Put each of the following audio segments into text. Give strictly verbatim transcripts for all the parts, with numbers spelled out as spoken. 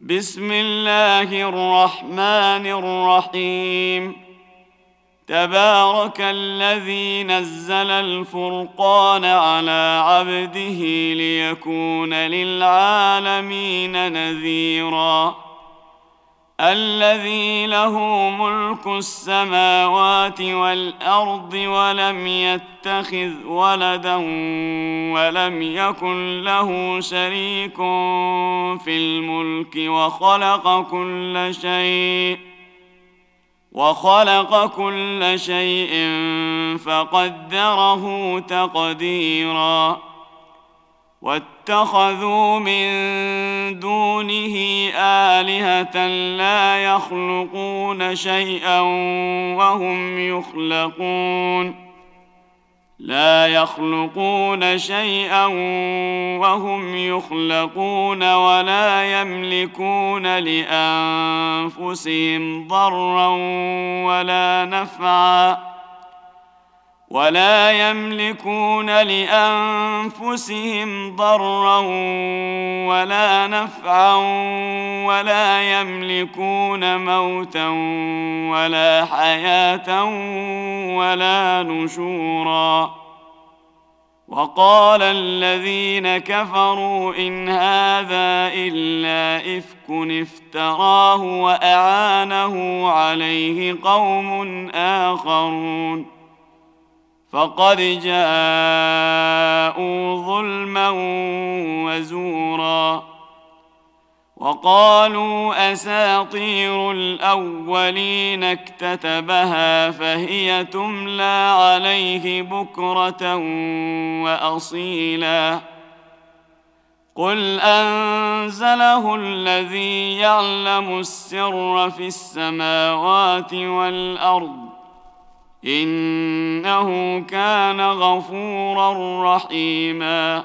بسم الله الرحمن الرحيم. تبارك الذي نزل الفرقان على عبده ليكون للعالمين نذيرا. الذي له ملك السماوات والأرض ولم يتخذ ولدا ولم يكن له شريك في الملك وخلق كل شيء وخلق كل شيء فقدره تقديرا. واتخذوا من دونه آلهة لا يخلقون شيئا وهم يخلقون لا يخلقون شيئا وهم يخلقون ولا يملكون لأنفسهم ضرا ولا نفعا ولا يملكون لأنفسهم ضرا ولا نفعا ولا يملكون موتا ولا حياة ولا نشورا. وقال الذين كفروا إن هذا إلا إفك افتراه وأعانه عليه قوم آخرون فقد جاءوا ظلما وزورا. وقالوا أساطير الأولين اكتتبها فهي تملى عليه بكرة وأصيلا. قل أنزله الذي يعلم السر في السماوات والأرض إنه كان غفورا رحيما.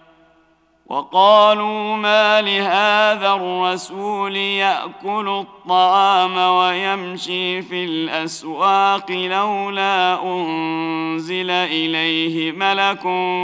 وقالوا ما لهذا الرسول يأكل الطعام ويمشي في الأسواق لولا أنزل إليه ملك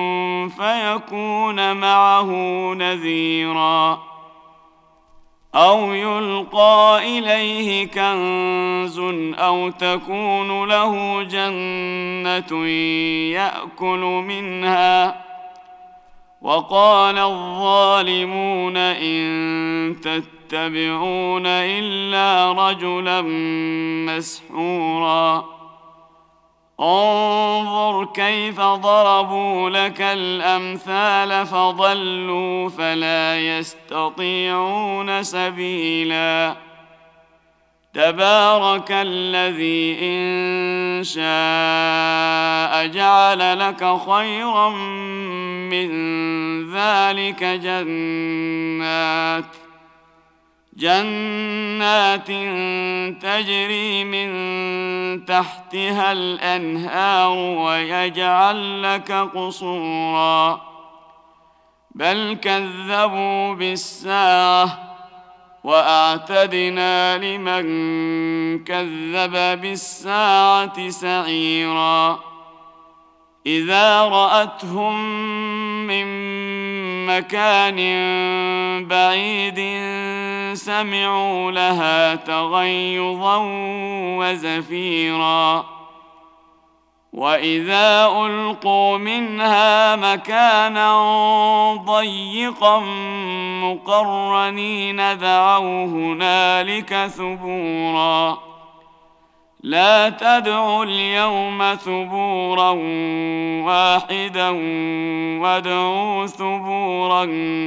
فيكون معه نذيرا أو يلقى إليه كنز أو تكون له جنة يأكل منها. وقال الظالمون إن تتبعون إلا رجلا مسحورا. انظر كيف ضربوا لك الأمثال فضلوا فلا يستطيعون سبيلا. تبارك الذي إن شاء جعل لك خيرا من ذلك جنات جنات تجري من تحتها الأنهار ويجعل لك قصورا. بل كذبوا بالساعة وأعتدنا لمن كذب بالساعة سعيرا. إذا رأتهم من مكان بعيد سمعوا لها تغيظا وزفيرا. وإذا ألقوا منها مكانا ضيقا مقرنين دعوا هنالك ثبورا. لا تدعوا اليوم ثبورا واحدا وادعوا ثبورا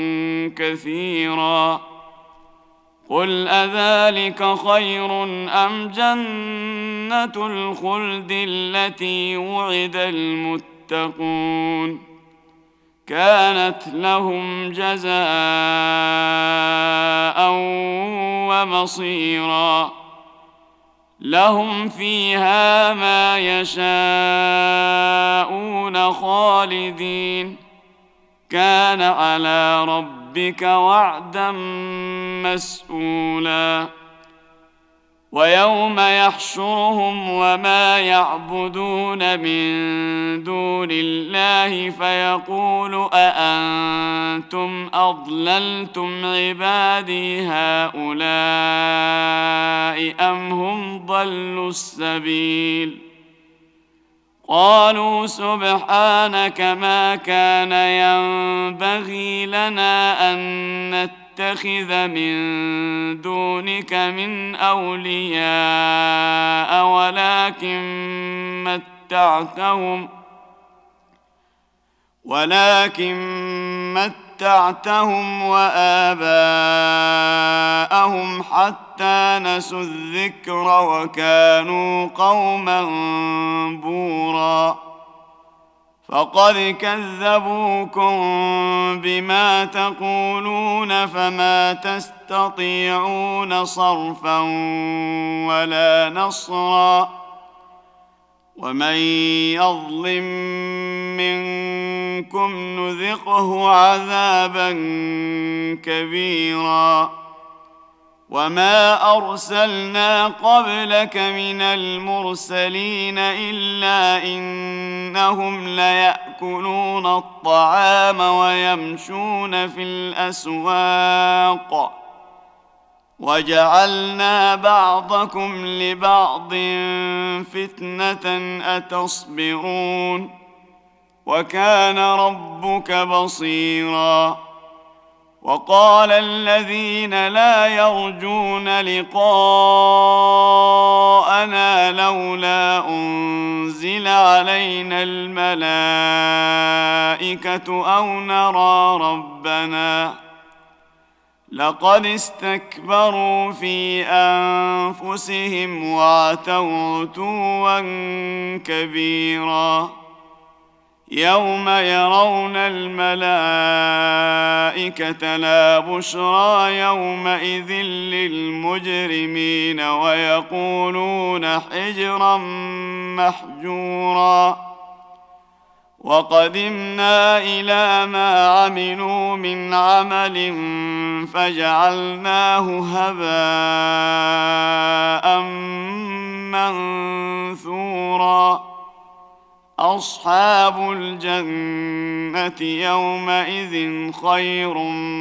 كثيرا. قل أذلك خير أم جنة الخلد التي وعد المتقون كانت لهم جزاء ومصيرا. لهم فيها ما يشاءون خالدين كان على ربك وعدا مسئولا. ويوم يحشرهم وما يعبدون من دون الله فيقول أأنتم أضللتم عبادي هؤلاء أم هم ضلوا السبيل قالوا سبحانك ما كان ينبغي لنا أن نتخذ من دونك من أولياء ولكن متعتهم ولكن متعتهم وآباءهم حتى نسوا الذكر وكانوا قوما بورا فقد كذبوكم بما تقولون فما تستطيعون صرفا ولا نصرا ومن يظلم منكم نذقه عذابا كبيرا وما أرسلنا قبلك من المرسلين إلا إنهم ليأكلون الطعام ويمشون في الأسواق وجعلنا بعضكم لبعض فتنة أتصبرون وكان ربك بصيراً وقال الذين لا يرجون لقاءنا لولا أنزل علينا الملائكة أو نرى ربنا لقد استكبروا في أنفسهم وعتوا عتوا كبيرا يوم يرون الملائكة لا بشرى يومئذ للمجرمين ويقولون حجرا محجورا وقدمنا إلى ما عملوا من عمل فجعلناه هباء منثورا أصحاب الجنة يومئذ خير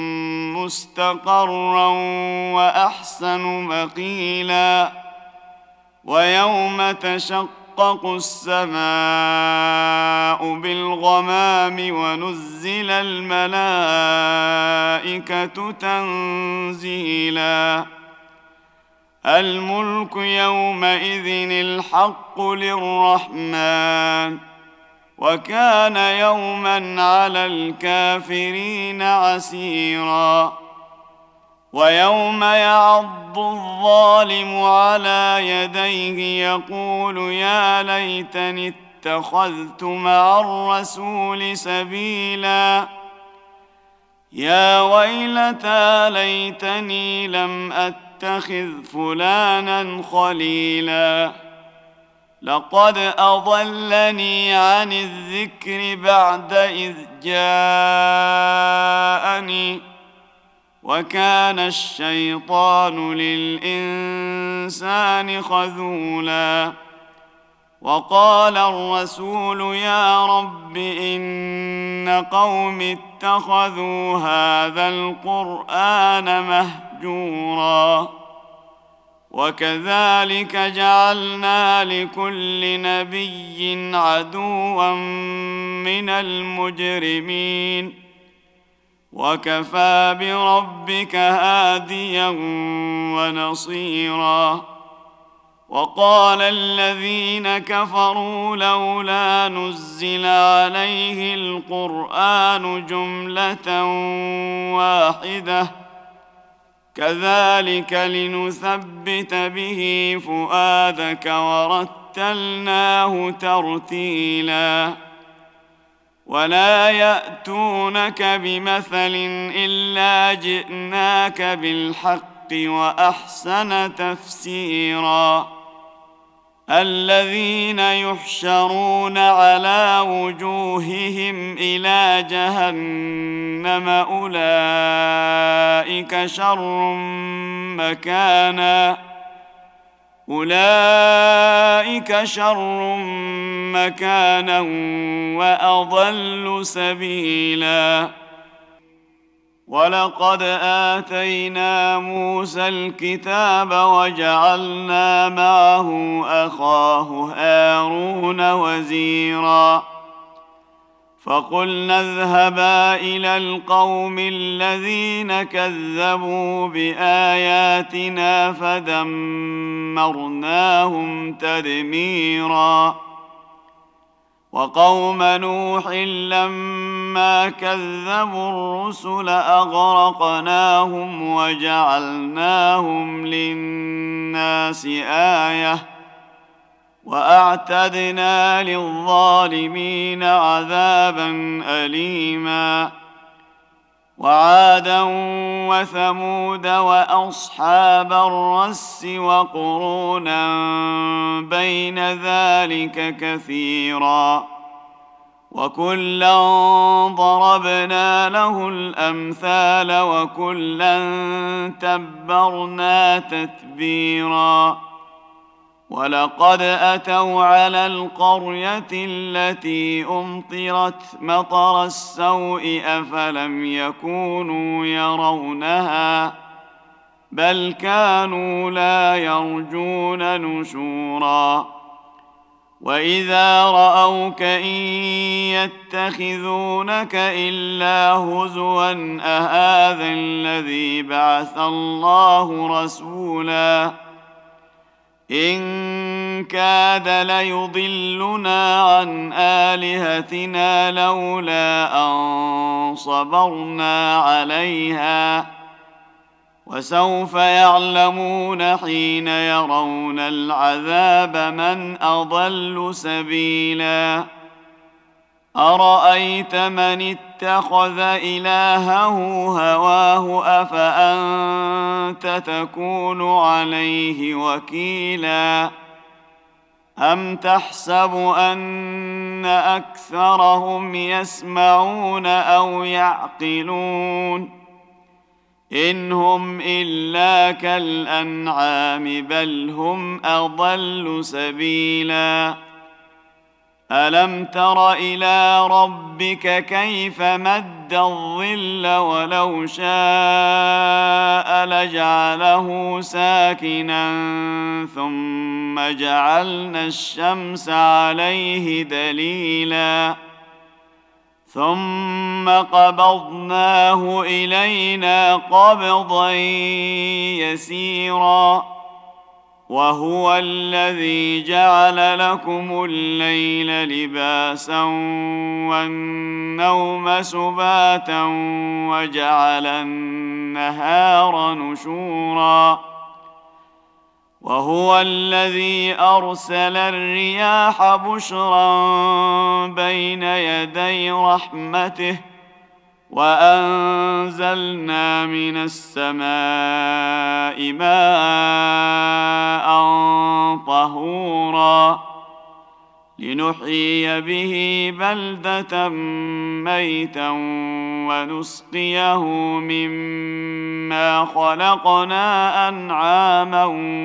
مستقرا وأحسن مقيلا ويوم تشقق السماء بالغمام ونزل الملائكة تنزيلا الملك يومئذ الحق للرحمن وكان يوما على الكافرين عسيرا ويوم يعض الظالم على يديه يقول يا ليتني اتخذت مع الرسول سبيلا يا ويلتى ليتني لم أتخذ فلانا خليلا لقد أضلني عن الذكر بعد إذ جاءني وكان الشيطان للإنسان خذولا وقال الرسول يا رب إن قوم اتخذوا هذا القرآن مهجورا وكذلك جعلنا لكل نبي عدوا من المجرمين وكفى بربك هاديا ونصيرا وقال الذين كفروا لولا نزل عليه القرآن جملة واحدة كذلك لنثبت به فؤادك ورتلناه ترتيلا ولا يأتونك بمثل إلا جئناك بالحق وأحسن تفسيرا الذين يحشرون على وجوههم إلى جهنم أولئك شر مكانا أولئك شر مكانا وأضل سبيلا. ولقد آتينا موسى الكتاب وجعلنا معه أخاه هارون وزيرا فقلنا اذهبا إلى القوم الذين كذبوا بآياتنا فدمرناهم تدميرا. وقوم نوح لما كذبوا الرسل أغرقناهم وجعلناهم للناس آية وأعتدنا للظالمين عذابا أليما. وعادا وثمود وأصحاب الرس وقرونا بين ذلك كثيرا وكلا ضربنا له الأمثال وكلا تبرنا تتبيرا. ولقد أتوا على القرية التي أمطرت مطر السوء أفلم يكونوا يرونها بل كانوا لا يرجون نشورا. وإذا رأوك إن يتخذونك إلا هزوا أهذا الذي بعث الله رسولا إن كاد ليضلنا عن آلهتنا لولا أن صبرنا عليها وسوف يعلمون حين يرون العذاب من أضل سبيلا. أرأيت من اتخذ إلهه هواه أفأنت تكون عليه وكيلا أم تحسب أن أكثرهم يسمعون أو يعقلون إن هم إلا كالأنعام بل هم أضل سبيلا. ألم تر إلى ربك كيف مد الظل ولو شاء لجعله ساكنا ثم جعلنا الشمس عليه دليلا ثم قبضناه إلينا قبضا يسيرا. وهو الذي جعل لكم الليل لباسا والنوم سباتا وجعل النهار نشورا. وهو الذي أرسل الرياح بشرا بين يدي رحمته وأنزلنا من السماء ماء طهورا لنحيي به بلدة ميتا ونسقيه مما خلقنا أنعاما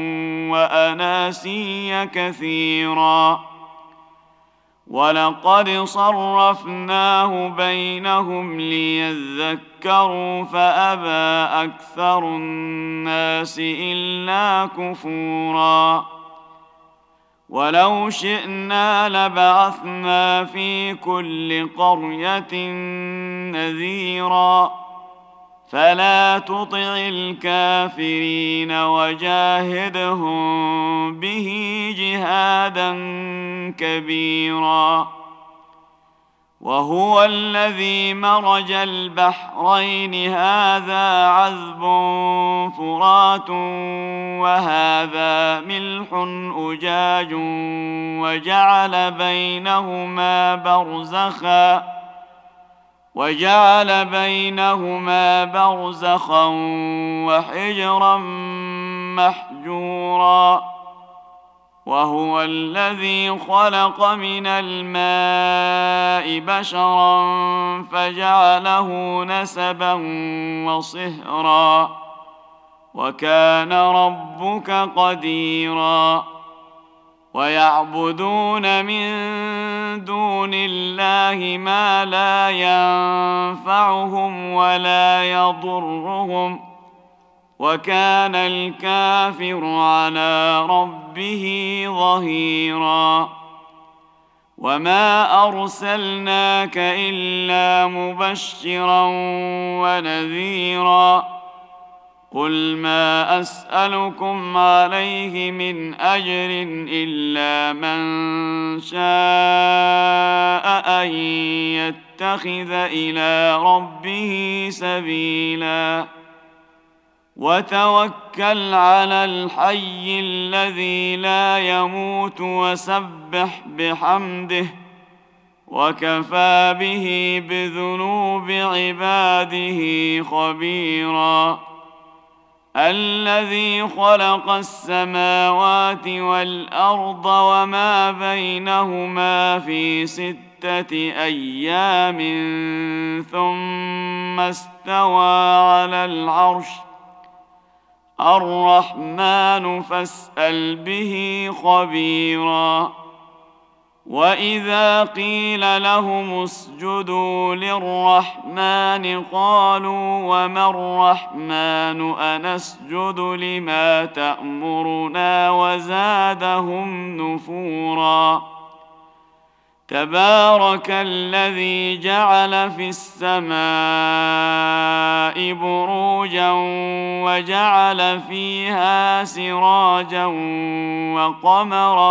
وأناسيا كثيرا. ولقد صرفناه بينهم ليذكروا فأبى أكثر الناس إلا كفورا. ولو شئنا لبعثنا في كل قرية نذيرا فلا تطع الكافرين وجاهدهم به جهادا كبيرا. وهو الذي مرج البحرين هذا عذب فرات وهذا ملح أجاج وجعل بينهما برزخا وجعل بينهما برزخا وحجرا محجورا. وهو الذي خلق من الماء بشرا فجعله نسبا وصهرا وكان ربك قديرا. ويعبدون من دون الله ما لا ينفعهم ولا يضرهم، وكان الكافر على ربه ظهيرا. وما أرسلناك إلا مبشرا ونذيرا. قل ما أسألكم عليه من أجر إلا من شاء أن يتخذ إلى ربه سبيلا. وتوكل على الحي الذي لا يموت وسبح بحمده، وكفى به بذنوب عباده خبيرا. الذي خلق السماوات والأرض وما بينهما في ستة أيام ثم استوى على العرش. الرحمن فاسأل به خبيرا. وإذا قيل لهم اسجدوا للرحمن قالوا وما الرحمن أنسجد لما تأمرنا وزادهم نفورا. تبارك الذي جعل في السماء بروجا وجعل فيها سراجا وقمرا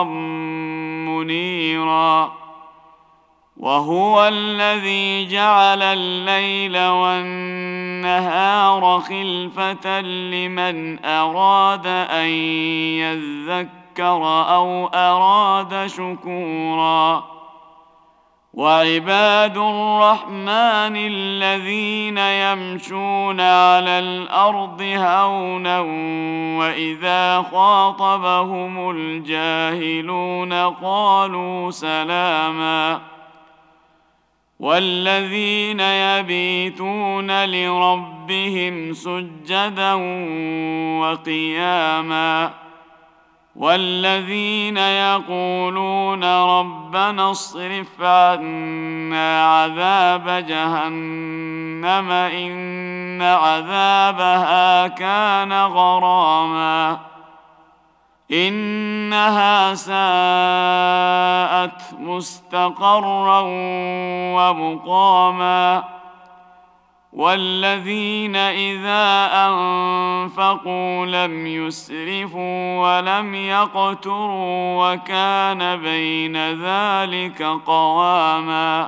منيرا. وهو الذي جعل الليل والنهار خلفة لمن أراد أن يذكر أو أراد شكورا. وعباد الرحمن الذين يمشون على الأرض هونا وإذا خاطبهم الجاهلون قالوا سلاما. والذين يبيتون لربهم سجدا وقياما. والذين يقولون ربنا اصرف عنا عذاب جهنم إن عذابها كان غراما إنها ساءت مستقرا ومقاما. والذين إذا أنفقوا لم يسرفوا ولم يقتروا وكان بين ذلك قواما.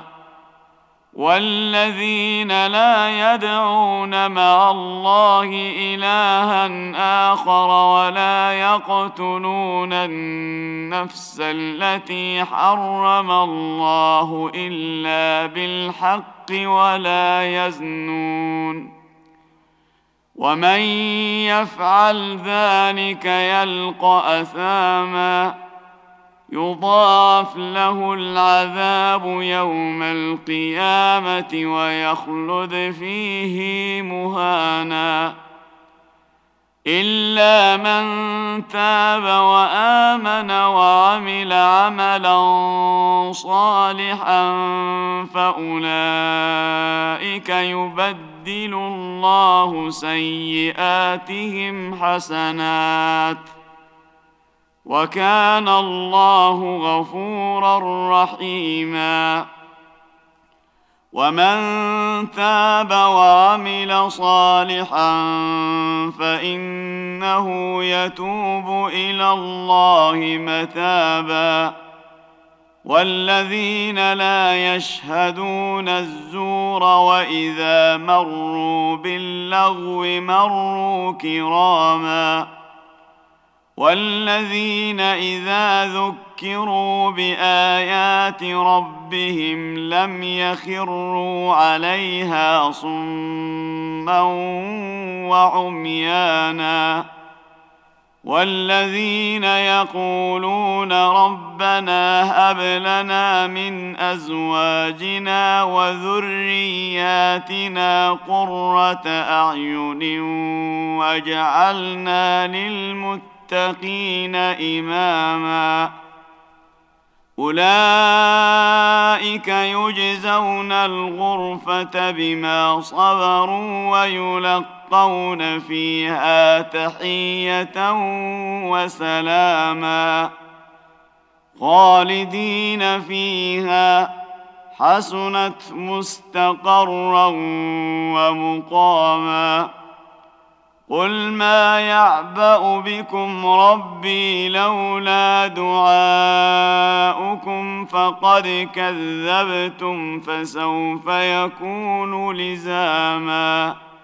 والذين لا يدعون مع الله إلها آخر ولا يقتلون النفس التي حرم الله إلا بالحق ولا يزنون. ومن يفعل ذلك يلقى أثاما يضاعف له العذاب يوم القيامة ويخلد فيه مهانا. إلا من تاب وآمن وعمل عملا صالحا فأولئك يبدل الله سيئاتهم حسنات وكان الله غفورا رحيما. ومن تاب وعمل صالحا فإنه يتوب إلى الله متابا. والذين لا يشهدون الزور وإذا مروا باللغو مروا كراما. والذين إذا ذكروا بآيات ربهم لم يخروا عليها صما وعميانا. والذين يقولون ربنا هب لنا من أزواجنا وذرياتنا قرة أعين واجعلنا للمتقين إماما أولئك يجزون الغرفة بما صبروا ويلقون فيها تحية وسلاما خالدين فيها حسنت مستقرا ومقاما قل ما يعبأ بكم ربي لولا دعاؤكم فقد كذبتم فسوف يكون لزاما